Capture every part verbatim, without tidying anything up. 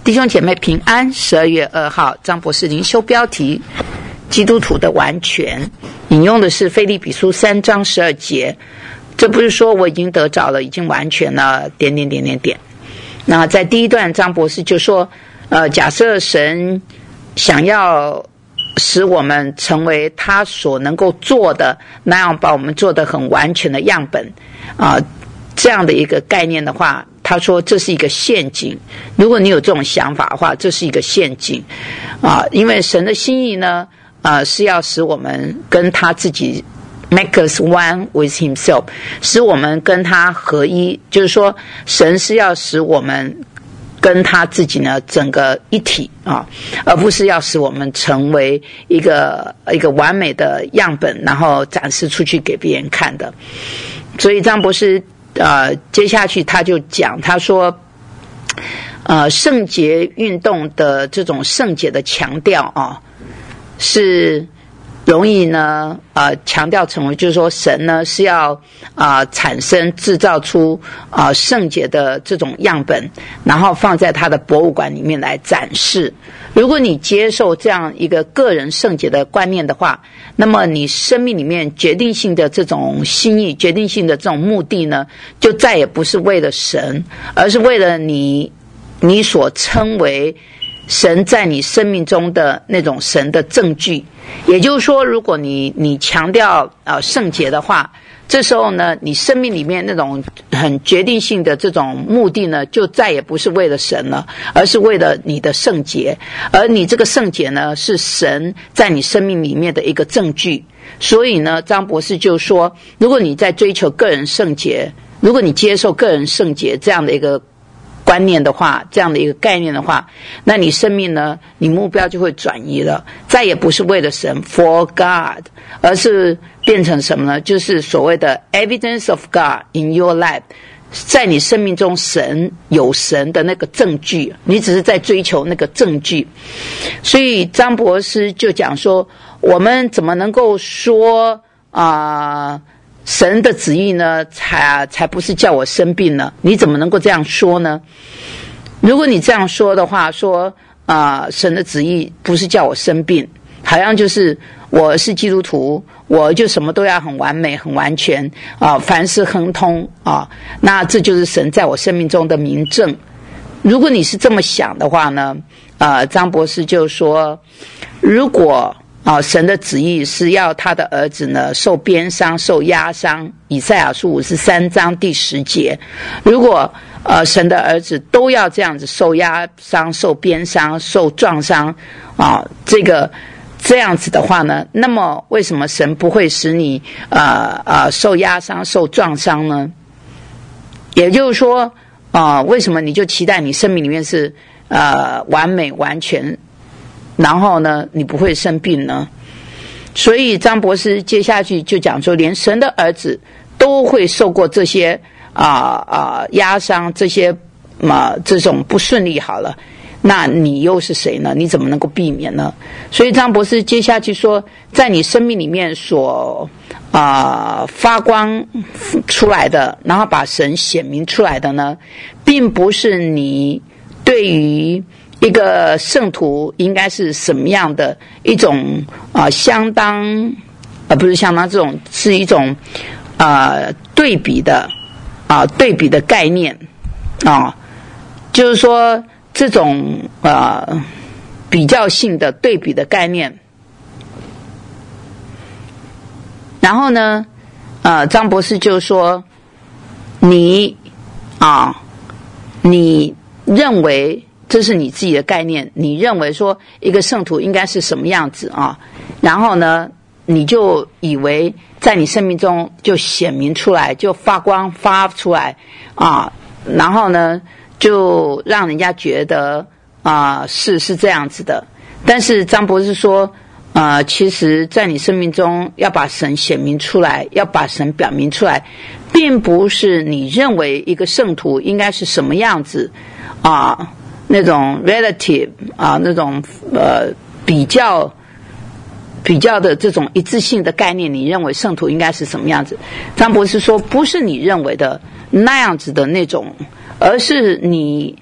弟兄姐妹平安。十二月二号，张博士灵修标题：基督徒的完全。引用的是腓立比书三章十二节。这不是说我已经得着了，已经完全了，点点点点点。那在第一段，张博士就说，呃，假设神想要使我们成为他所能够做的那样，把我们做得很完全的样本啊、呃，这样的一个概念的话，他说这是一个陷阱。如果你有这种想法的话，这是一个陷阱啊、呃，因为神的心意呢，呃，是要使我们跟他自己 make us one with himself， 使我们跟他合一，就是说神是要使我们跟他自己呢整个一体啊，而不是要使我们成为一个一个完美的样本，然后展示出去给别人看的。所以张博士呃接下去他就讲，他说呃圣洁运动的这种圣洁的强调啊，是容易呢呃强调成为就是说神呢是要啊、呃、产生制造出啊、呃、圣洁的这种样本，然后放在他的博物馆里面来展示。如果你接受这样一个个人圣洁的观念的话，那么你生命里面决定性的这种心意，决定性的这种目的呢，就再也不是为了神，而是为了你你所称为神在你生命中的那种神的证据。也就是说，如果你你强调呃圣洁的话，这时候呢，你生命里面那种很决定性的这种目的呢，就再也不是为了神了，而是为了你的圣洁。而你这个圣洁呢，是神在你生命里面的一个证据。所以呢，张博士就说，如果你在追求个人圣洁，如果你接受个人圣洁这样的一个观念的话，这样的一个概念的话，那你生命呢，你目标就会转移了，再也不是为了神 for God， 而是变成什么呢？就是所谓的 evidence of God in your life， 在你生命中神有神的那个证据，你只是在追求那个证据。所以张博士就讲说，我们怎么能够说啊、呃神的旨意呢，才才不是叫我生病呢？你怎么能够这样说呢？如果你这样说的话，说啊、呃，神的旨意不是叫我生病，好像就是我是基督徒，我就什么都要很完美、很完全啊、呃，凡事亨通啊，那这就是神在我生命中的明证。如果你是这么想的话呢，呃，张博士就说，如果啊，神的旨意是要他的儿子呢受鞭伤、受压伤。以赛亚书五十三章第十节，如果呃神的儿子都要这样子受压伤、受鞭伤、受撞伤啊，这个这样子的话呢，那么为什么神不会使你呃呃受压伤、受撞伤呢？也就是说啊、呃，为什么你就期待你生命里面是呃完美完全？然后呢，你不会生病呢？所以张博士接下去就讲说，连神的儿子都会受过这些啊啊压伤，这些嘛、呃、这种不顺利好了，那你又是谁呢？你怎么能够避免呢？所以张博士接下去说，在你生命里面所啊、呃、发光出来的，然后把神显明出来的呢，并不是你对于一个圣徒应该是什么样的一种啊、呃，相当呃不是相当，这种是一种啊、呃、对比的啊、呃、对比的概念啊、呃，就是说这种啊、呃、比较性的对比的概念。然后呢，呃，张博士就说，你啊，你认为这是你自己的概念，你认为说一个圣徒应该是什么样子啊？然后呢，你就以为在你生命中就显明出来，就发光发出来啊，然后呢，就让人家觉得啊是是这样子的。但是张博士说，呃，其实在你生命中要把神显明出来，要把神表明出来，并不是你认为一个圣徒应该是什么样子啊。那种 relative 啊，那种呃比较比较的这种一致性的概念，你认为圣徒应该是什么样子？张博士说，不是你认为的那样子的那种，而是你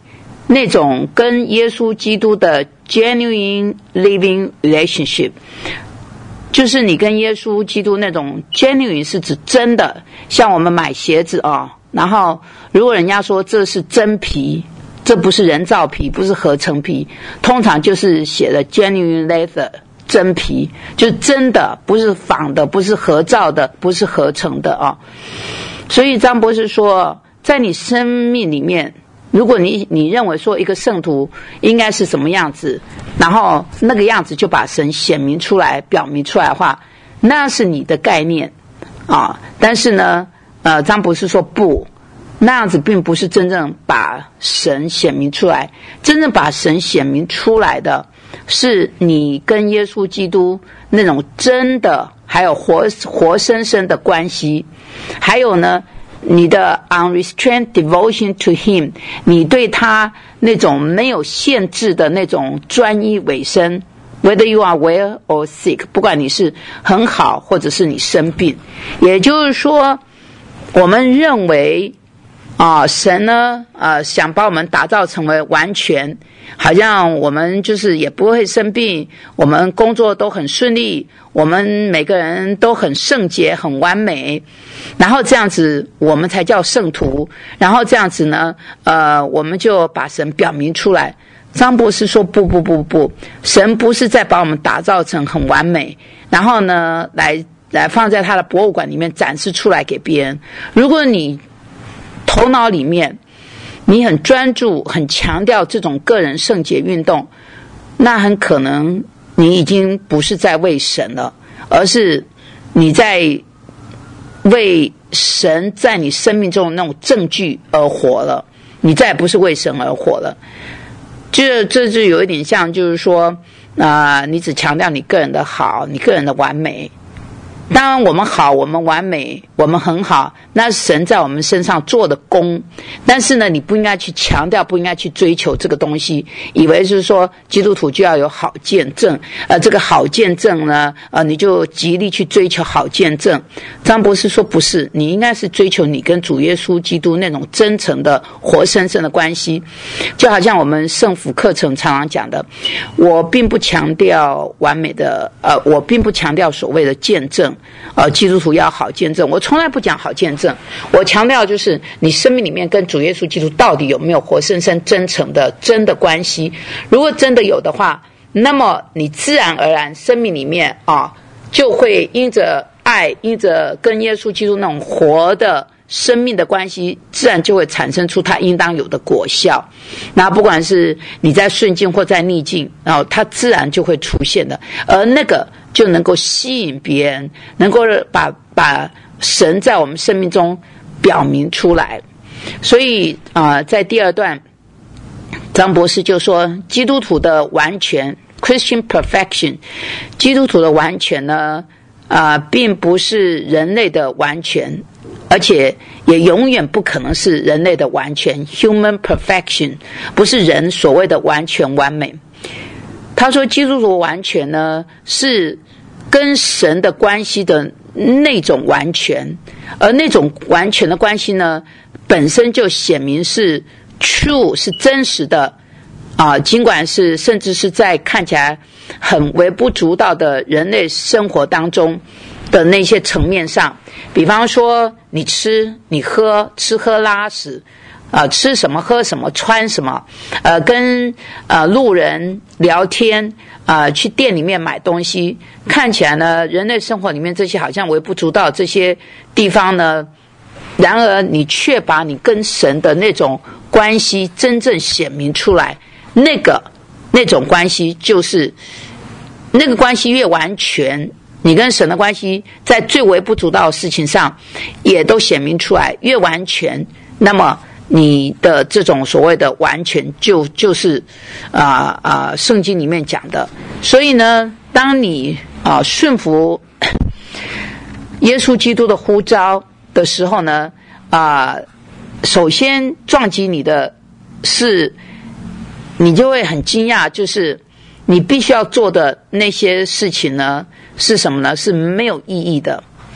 那种跟耶稣基督的 genuine living relationship， 就是你跟耶稣基督那种 genuine 是指真的，像我们买鞋子哦，然后如果人家说这是真皮，这不是人造皮，不是合成皮，通常就是写的 genuine leather， 真皮，就是真的，不是仿的，不是合造的，不是合成的啊、哦。所以张博士说，在你生命里面，如果你你认为说一个圣徒应该是什么样子，然后那个样子就把神显明出来表明出来的话，那是你的概念啊。但是呢呃张博士说不，那样子并不是真正把神显明出来，真正把神显明出来的是你跟耶稣基督那种真的还有活活生生的关系，还有呢你的 unrestrained devotion to him， 你对他那种没有限制的那种专一委身， whether you are well or sick， 不管你是很好或者是你生病。也就是说我们认为啊，神呢呃想把我们打造成为完全，好像我们就是也不会生病，我们工作都很顺利，我们每个人都很圣洁很完美，然后这样子我们才叫圣徒，然后这样子呢呃我们就把神表明出来。张博士说不不不不，神不是在把我们打造成很完美，然后呢来来放在他的博物馆里面展示出来给别人。如果你头脑里面你很专注很强调这种个人圣洁运动，那很可能你已经不是在为神了，而是你在为神在你生命中的那种证据而活了，你再也不是为神而活了。这这就有一点像就是说啊、呃，你只强调你个人的好，你个人的完美。当然我们好，我们完美，我们很好，那是神在我们身上做的功。但是呢你不应该去强调，不应该去追求这个东西，以为就是说基督徒就要有好见证，呃，这个好见证呢呃，你就极力去追求好见证。张博士说不是，你应该是追求你跟主耶稣基督那种真诚的活生生的关系。就好像我们圣福课程常常讲的，我并不强调完美的呃，我并不强调所谓的见证，呃，基督徒要好见证，我从来不讲好见证，我强调就是你生命里面跟主耶稣基督到底有没有活生生真诚的真的关系。如果真的有的话，那么你自然而然生命里面啊，就会因着爱，因着跟耶稣基督那种活的生命的关系，自然就会产生出它应当有的果效。那不管是你在顺境或在逆境，然后它自然就会出现的，而那个就能够吸引别人，能够把把神在我们生命中表明出来。所以啊、呃，在第二段张博士就说，基督徒的完全 Christian perfection， 基督徒的完全呢啊、呃，并不是人类的完全，而且也永远不可能是人类的完全 human perfection， 不是人所谓的完全完美。他说基督徒完全呢是跟神的关系的那种完全，而那种完全的关系呢本身就显明是 true， 是真实的啊，尽管是甚至是在看起来很微不足道的人类生活当中的那些层面上，比方说你吃你喝吃喝拉屎啊、呃，吃什么喝什么穿什么，呃，跟呃路人聊天啊、呃，去店里面买东西，看起来呢，人类生活里面这些好像微不足道这些地方呢，然而你却把你跟神的那种关系真正显明出来，那个那种关系就是那个关系越完全，你跟神的关系在最微不足道的事情上也都显明出来，越完全，那么你的这种所谓的完全就就是啊啊、呃、圣经里面讲的。所以呢当你啊、呃、顺服耶稣基督的呼召的时候呢啊、呃、首先撞击你的是你就会很惊讶，就是你必须要做的那些事情呢是什么呢？是没有意义的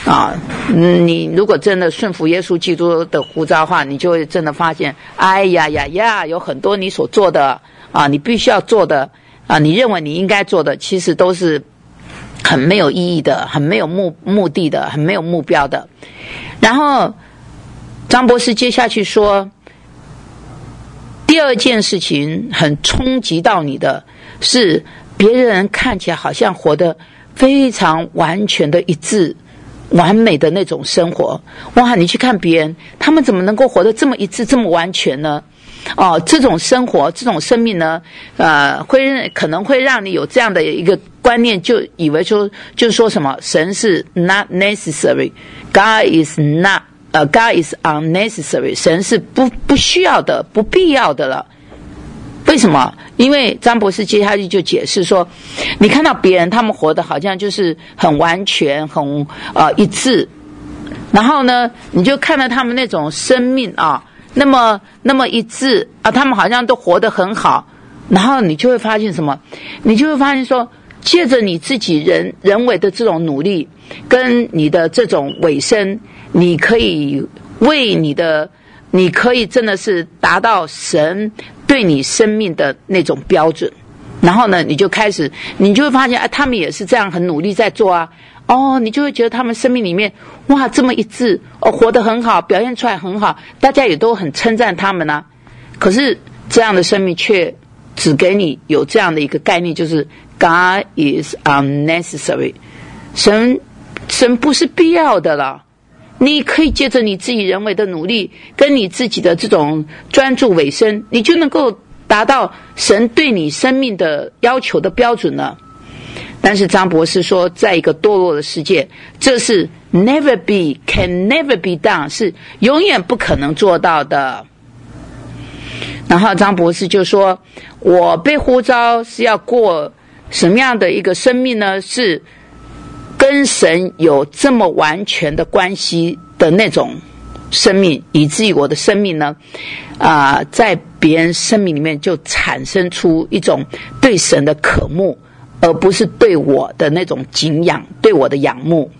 啊，你如果真的顺服耶稣基督的呼召的话，你就会真的发现，哎呀呀呀，有很多你所做的啊，你必须要做的啊，你认为你应该做的，其实都是很没有意义的，很没有目目的的，很没有目标的。然后张博士接下去说，第二件事情很冲击到你的是，别人看起来好像活得非常完全的一致完美的那种生活，哇，你去看别人，他们怎么能够活得这么一致这么完全呢？哦，这种生活这种生命呢，呃，会可能会让你有这样的一个观念，就以为说就是说什么神是 not necessary, God is not 呃、uh, God is unnecessary， 神是不不需要的不必要的了。为什么？因为张博士接下去就解释说，你看到别人他们活得好像就是很完全很呃一致，然后呢你就看到他们那种生命啊那么那么一致啊，他们好像都活得很好，然后你就会发现什么？你就会发现说，借着你自己人人为的这种努力跟你的这种委身，你可以为你的你可以真的是达到神对你生命的那种标准，然后呢你就开始你就会发现、啊、他们也是这样很努力在做啊，哦，你就会觉得他们生命里面哇这么一致，哦，活得很好，表现出来很好，大家也都很称赞他们啊。可是这样的生命却只给你有这样的一个概念，就是 God is unnecessary， 神神不是必要的了。你可以借着你自己人为的努力跟你自己的这种专注委身，你就能够达到神对你生命的要求的标准了。但是张博士说，在一个堕落的世界，这是 never be can never be done， 是永远不可能做到的。然后张博士就说，我被呼召是要过什么样的一个生命呢？是跟神有这么完全的关系的那种生命，以至于我的生命呢啊、呃，在别人生命里面就产生出一种对神的渴慕，而不是对我的那种敬仰，对我的仰慕。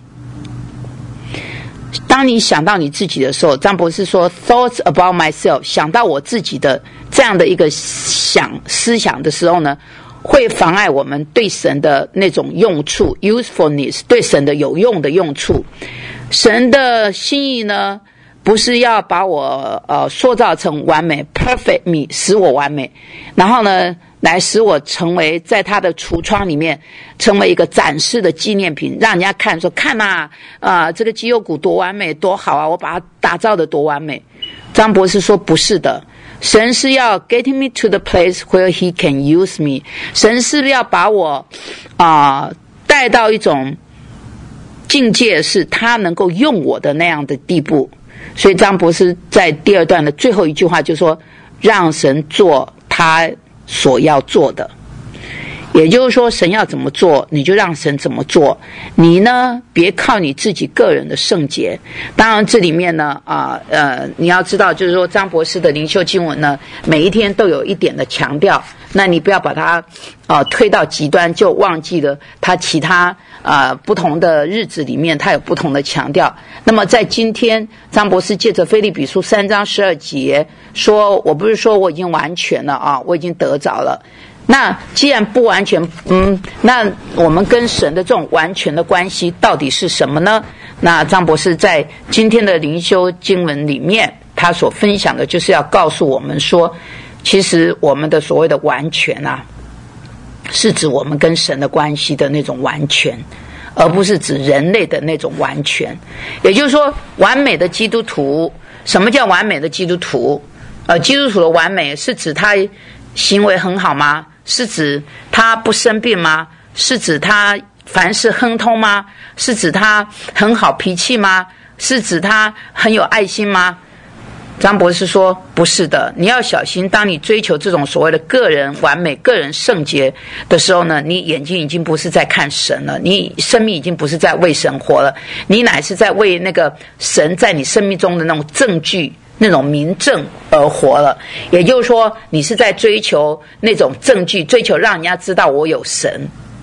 当你想到你自己的时候，张博士说 thoughts about myself， 想到我自己的这样的一个想思想的时候呢，会妨碍我们对神的那种用处 usefulness， 对神的有用的用处。神的心意呢，不是要把我呃塑造成完美 perfect me， 使我完美，然后呢来使我成为在他的橱窗里面成为一个展示的纪念品，让人家看说看啊啊、呃、这个肌肉骨多完美多好啊，我把它打造的多完美。张博士说不是的，神是要 getting me to the place where he can use me， 神是要把我啊、呃、带到一种境界，是他能够用我的那样的地步。所以张博士在第二段的最后一句话就说，让神做他所要做的。也就是说，神要怎么做你就让神怎么做，你呢别靠你自己个人的圣洁。当然这里面呢啊 呃, 呃你要知道，就是说张博士的灵修经文呢每一天都有一点的强调，那你不要把它呃推到极端，就忘记了他其他呃不同的日子里面他有不同的强调。那么在今天张博士借着腓立比书三章十二节说，我不是说我已经完全了啊，我已经得着了。那既然不完全，嗯，那我们跟神的这种完全的关系到底是什么呢？那张博士在今天的灵修经文里面，他所分享的就是要告诉我们说，其实我们的所谓的完全啊，是指我们跟神的关系的那种完全，而不是指人类的那种完全。也就是说，完美的基督徒，什么叫完美的基督徒？呃，基督徒的完美是指他行为很好吗？是指他不生病吗？是指他凡事亨通吗？是指他很好脾气吗？是指他很有爱心吗？张博士说不是的，你要小心，当你追求这种所谓的个人完美、个人圣洁的时候呢，你眼睛已经不是在看神了，你生命已经不是在为神活了，你乃是在为那个神在你生命中的那种证据、那种明证而活了。也就是说，你是在追求那种证据，追求让人家知道我有神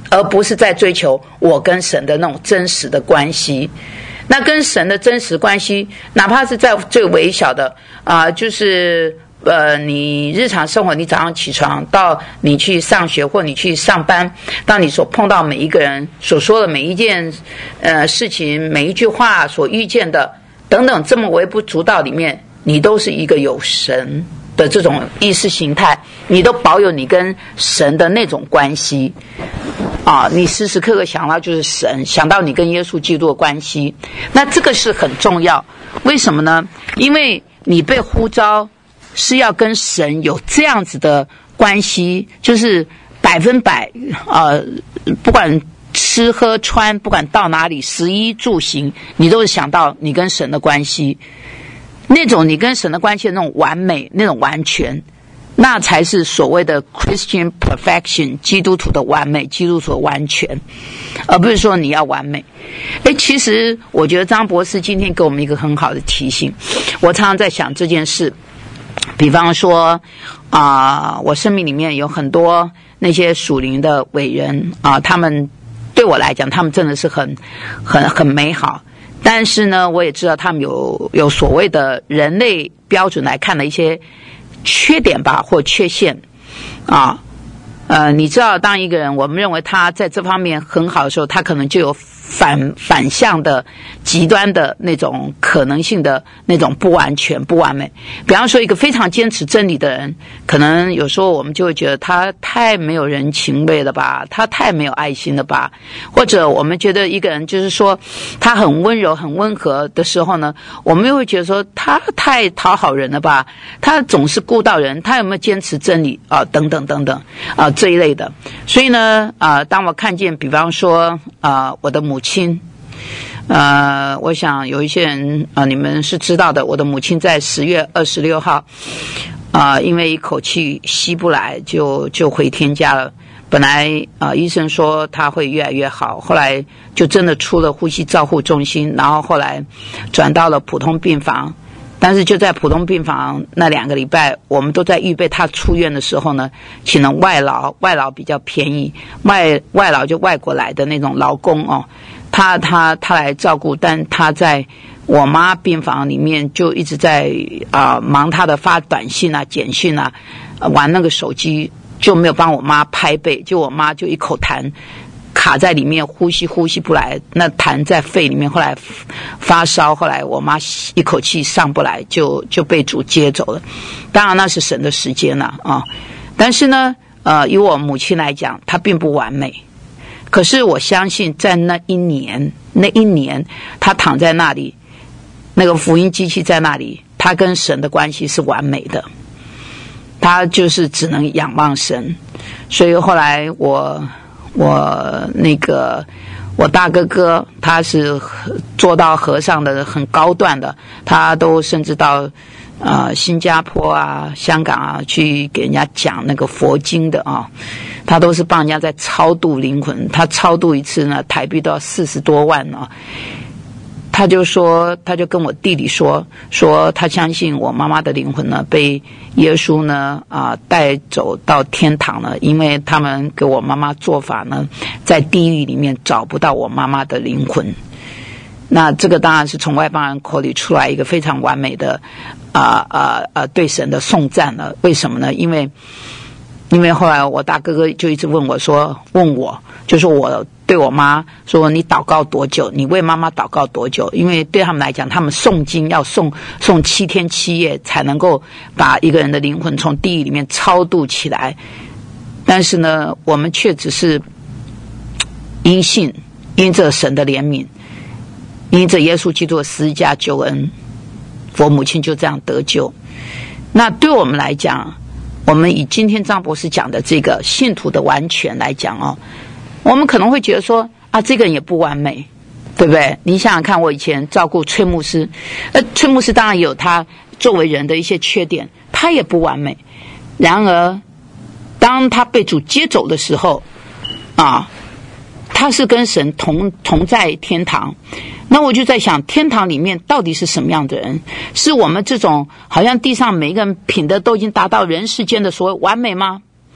而不是在追求我跟神的那种真实的关系。那跟神的真实关系，哪怕是在最微小的啊、呃，就是呃，你日常生活，你早上起床到你去上学或你去上班，当你所碰到每一个人所说的每一件呃事情，每一句话所遇见的等等，这么微不足道里面，你都是一个有神的这种意识形态，你都保有你跟神的那种关系啊，你时时刻刻想到就是神，想到你跟耶稣基督的关系，那这个是很重要。为什么呢？因为你被呼召是要跟神有这样子的关系，就是百分百呃，不管吃喝穿，不管到哪里，食衣住行，你都是想到你跟神的关系，那种你跟神的关系的那种完美，那种完全，那才是所谓的 Christian perfection， 基督徒的完美，基督徒的完全，而不是说你要完美。诶，其实我觉得张博士今天给我们一个很好的提醒，我常常在想这件事，比方说啊、呃，我生命里面有很多那些属灵的伟人啊、呃，他们对我来讲，他们真的是很很很美好。但是呢，我也知道他们有有所谓的人类标准来看的一些缺点吧，或缺陷啊。呃，你知道，当一个人我们认为他在这方面很好的时候，他可能就有反反向的极端的那种可能性的那种不完全不完美。比方说一个非常坚持真理的人，可能有时候我们就会觉得他太没有人情味了吧，他太没有爱心了吧，或者我们觉得一个人就是说他很温柔很温和的时候呢，我们又会觉得说他太讨好人了吧，他总是顾到人，他有没有坚持真理啊、呃、等等等等啊、呃、这一类的。所以呢啊、呃、当我看见比方说啊、呃、我的母亲，呃，我想有一些人啊、呃，你们是知道的。我的母亲在十月二十六号，啊、呃，因为一口气吸不来，就就回天家了。本来啊、呃，医生说她会越来越好，后来就真的出了呼吸照护中心，然后后来转到了普通病房。但是就在普通病房那两个礼拜，我们都在预备他出院的时候呢，请了外劳，外劳比较便宜，外外劳就外国来的那种劳工哦，他他他来照顾，但他在我妈病房里面就一直在啊、呃、忙他的发短信啊、简讯啊，玩那个手机，就没有帮我妈拍背，就我妈就一口痰卡在里面，呼吸呼吸不来，那痰在肺里面，后来发烧，后来我妈一口气上不来，就就被主接走了。当然那是神的时间了啊，但是呢，呃，以我母亲来讲，她并不完美。可是我相信，在那一年，那一年，她躺在那里，那个福音机器在那里，她跟神的关系是完美的，她就是只能仰望神。所以后来我。我那个我大哥哥他是做到和尚的很高段的，他都甚至到呃新加坡啊、香港啊去给人家讲那个佛经的啊，他都是帮人家在超度灵魂，他超度一次呢台币都要四十多万啊。他就说，他就跟我弟弟说，说他相信我妈妈的灵魂呢被耶稣呢啊、呃、带走到天堂了，因为他们给我妈妈做法呢，在地狱里面找不到我妈妈的灵魂。那这个当然是从外邦人口里出来一个非常完美的啊啊啊对神的颂赞了。为什么呢？因为因为后来我大哥哥就一直问我说，问我就是我对我妈说，你祷告多久？你为妈妈祷告多久？因为对他们来讲，他们诵经要诵诵七天七夜才能够把一个人的灵魂从地狱里面超度起来。但是呢，我们却只是因信，因着神的怜悯，因着耶稣基督的十字架救恩，我母亲就这样得救。那对我们来讲，我们以今天张博士讲的这个信徒的完全来讲哦，我们可能会觉得说啊，这个人也不完美，对不对？你想想看，我以前照顾崔牧师，呃，崔牧师当然有他作为人的一些缺点，他也不完美。然而，当他被主接走的时候，啊，他是跟神同同在天堂。那我就在想，天堂里面到底是什么样的人？是我们这种好像地上每一个人品德都已经达到人世间的所谓完美吗？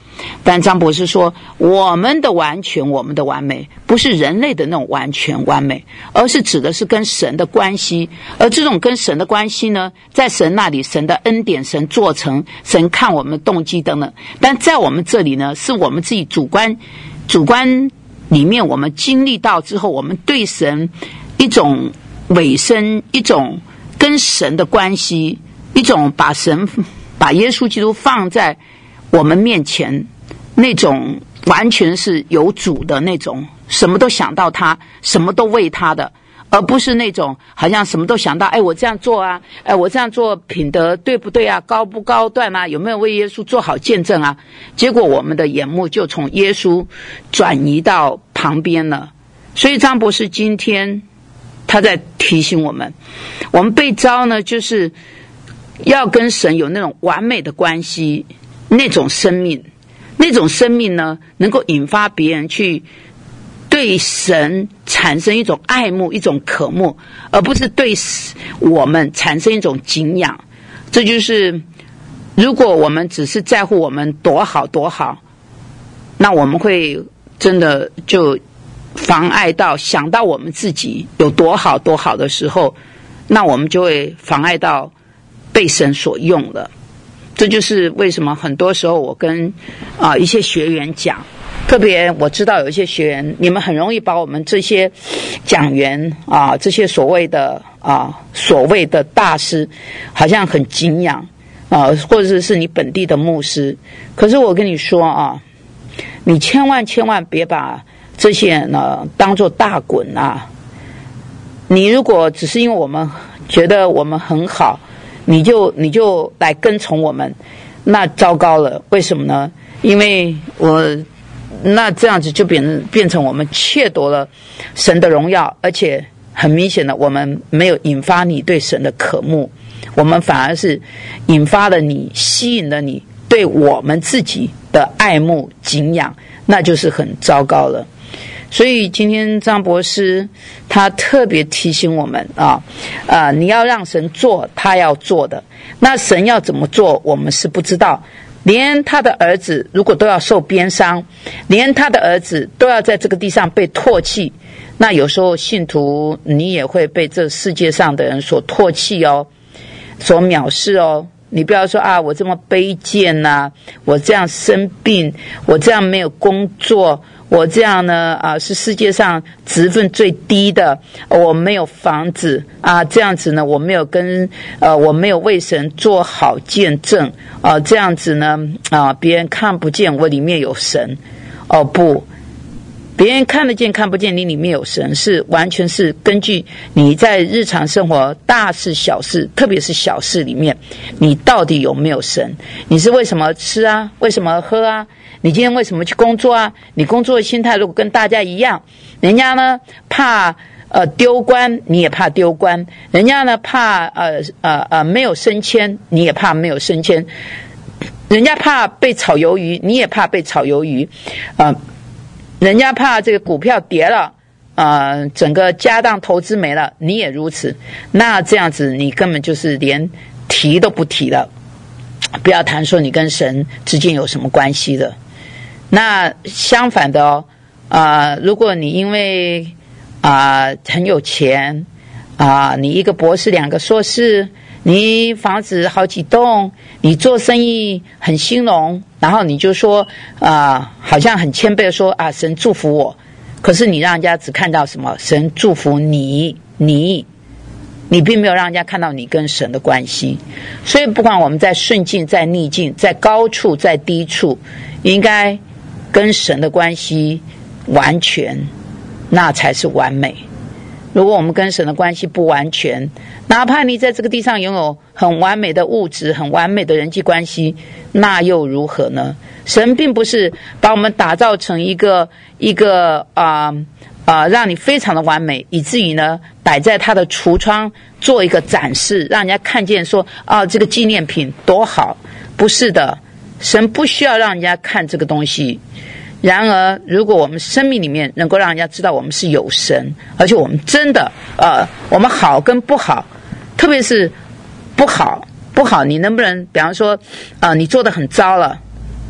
但张博士说，我们的完全，我们的完美，不是人类的那种完全完美，而是指的是跟神的关系。而这种跟神的关系呢，在神那里，神的恩典，神做成，神看我们的动机等等。但在我们这里呢，是我们自己主观主观里面，我们经历到之后，我们对神一种委身，一种跟神的关系，一种把神把耶稣基督放在我们面前，那种完全是有主的那种，什么都想到他，什么都为他的，而不是那种好像什么都想到，哎，我这样做啊，哎，我这样做品德对不对啊，高不高段啊，有没有为耶稣做好见证啊？结果我们的眼目就从耶稣转移到旁边了。所以张博士今天他在提醒我们，我们被召呢，就是要跟神有那种完美的关系，那种生命，那种生命呢，能够引发别人去对神产生一种爱慕，一种渴慕，而不是对我们产生一种敬仰。这就是如果我们只是在乎我们多好多好，那我们会真的就妨碍到想到我们自己有多好多好的时候，那我们就会妨碍到被神所用了。这就是为什么很多时候我跟啊、呃、一些学员讲，特别我知道有一些学员，你们很容易把我们这些讲员啊、呃，这些所谓的啊、呃、所谓的大师，好像很敬仰啊、呃，或者是你本地的牧师。可是我跟你说啊，你千万千万别把这些人呢当作大滚啊！你如果只是因为我们觉得我们很好，你就你就来跟从我们，那糟糕了。为什么呢？因为我那这样子就变变成我们窃夺了神的荣耀，而且很明显的，我们没有引发你对神的渴慕，我们反而是引发了你，吸引了你对我们自己的爱慕敬仰，那就是很糟糕了。所以今天张博士他特别提醒我们啊，呃，你要让神做他要做的，那神要怎么做我们是不知道。连他的儿子如果都要受鞭伤，连他的儿子都要在这个地上被唾弃，那有时候信徒你也会被这世界上的人所唾弃哦，所藐视哦。你不要说啊，我这么卑贱啊，我这样生病，我这样没有工作，我这样呢啊是世界上职分最低的，我没有房子啊，这样子呢我没有跟呃我没有为神做好见证啊，这样子呢啊别人看不见我里面有神。哦不，别人看得见看不见你里面有神，是完全是根据你在日常生活大事小事，特别是小事里面，你到底有没有神？你是为什么吃啊？为什么喝啊？你今天为什么去工作啊？你工作的心态如果跟大家一样，人家呢怕呃丢官，你也怕丢官；人家呢怕呃呃呃没有升迁，你也怕没有升迁；人家怕被炒鱿鱼，你也怕被炒鱿鱼，呃。人家怕这个股票跌了，呃，整个家当投资没了，你也如此。那这样子，你根本就是连提都不提了，不要谈说你跟神之间有什么关系的。那相反的哦，啊、呃，如果你因为啊、呃、很有钱啊、呃，你一个博士两个硕士，你房子好几栋，你做生意很兴隆，然后你就说啊、呃，好像很谦卑的说啊，神祝福我。可是你让人家只看到什么？神祝福你，你，你并没有让人家看到你跟神的关系。所以不管我们在顺境、在逆境、在高处、在低处，应该跟神的关系完全，那才是完美。如果我们跟神的关系不完全，哪怕你在这个地上拥有很完美的物质，很完美的人际关系，那又如何呢？神并不是把我们打造成一个一个啊啊、呃，让你非常的完美，以至于呢摆在他的橱窗做一个展示，让人家看见说啊这个纪念品多好。不是的，神不需要让人家看这个东西。然而如果我们生命里面能够让人家知道我们是有神，而且我们真的呃我们好跟不好，特别是不好不好，你能不能比方说呃你做得很糟了，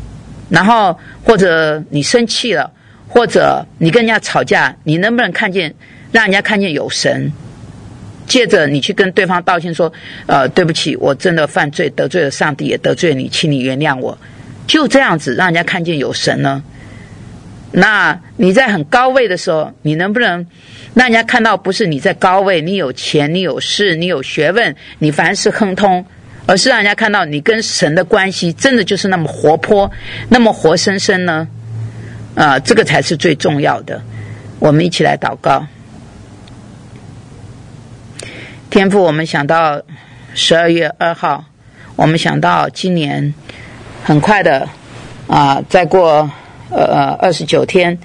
然后或者你生气了，或者你跟人家吵架，你能不能看见，让人家看见有神？接着你去跟对方道歉说，呃，对不起，我真的犯罪，得罪了上帝，也得罪了你，请你原谅我。就这样子让人家看见有神呢？那你在很高位的时候，你能不能让人家看到不是你在高位，你有钱，你有势，你有学问，你凡事亨通，而是让人家看到你跟神的关系真的就是那么活泼，那么活生生呢？啊、呃，这个才是最重要的。我们一起来祷告。天父，我们想到十二月二号，我们想到今年很快的啊、呃，再过呃二十九天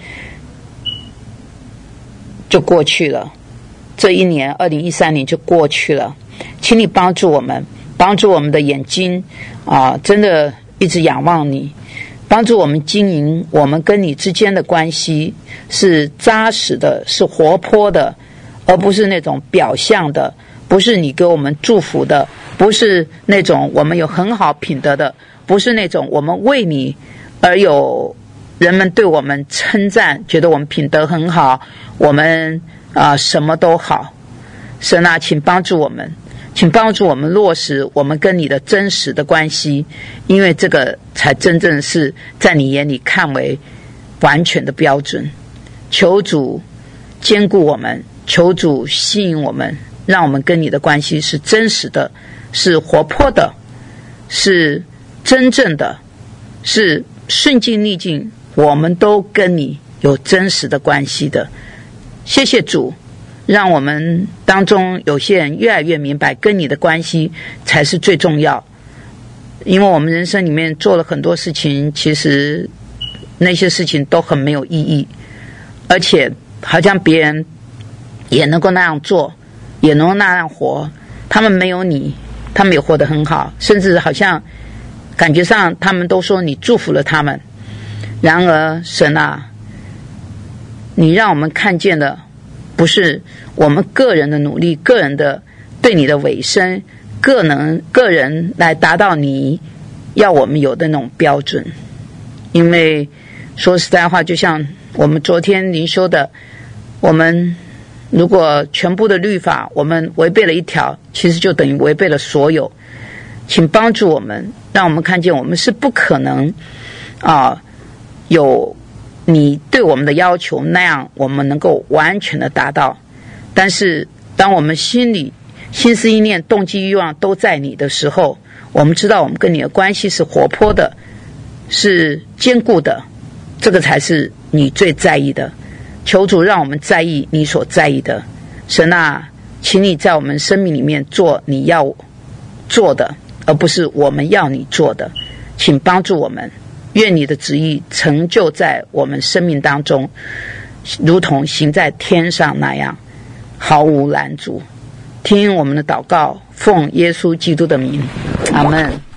就过去了，这一年二零一三年就过去了。请你帮助我们，帮助我们的眼睛啊、呃，真的一直仰望你，帮助我们经营我们跟你之间的关系是扎实的，是活泼的，而不是那种表象的，不是你给我们祝福的，不是那种我们有很好品德的，不是那种我们为你而有人们对我们称赞，觉得我们品德很好，我们啊、呃、什么都好。神啊，请帮助我们，请帮助我们落实我们跟你的真实的关系，因为这个才真正是在你眼里看为完全的标准。求主坚固我们，求主吸引我们，让我们跟你的关系是真实的，是活泼的，是真正的，是顺境逆境我们都跟你有真实的关系的。谢谢主，让我们当中有些人越来越明白跟你的关系才是最重要。因为我们人生里面做了很多事情，其实那些事情都很没有意义，而且好像别人也能够那样做，也能够那样活，他们没有你，他们也活得很好，甚至好像感觉上他们都说你祝福了他们。然而神啊，你让我们看见的不是我们个人的努力，个人的对你的委身，个人个人来达到你要我们有的那种标准。因为说实在话，就像我们昨天灵修的，我们如果全部的律法我们违背了一条，其实就等于违背了所有。请帮助我们，让我们看见我们是不可能啊有你对我们的要求那样我们能够完全的达到。但是当我们心里心思意念动机欲望都在你的时候，我们知道我们跟你的关系是活泼的，是坚固的，这个才是你最在意的。求主让我们在意你所在意的。神啊，请你在我们生命里面做你要做的，而不是我们要你做的。请帮助我们，愿你的旨意成就在我们生命当中，如同行在天上那样，毫无拦阻。听我们的祷告，奉耶稣基督的名，阿们。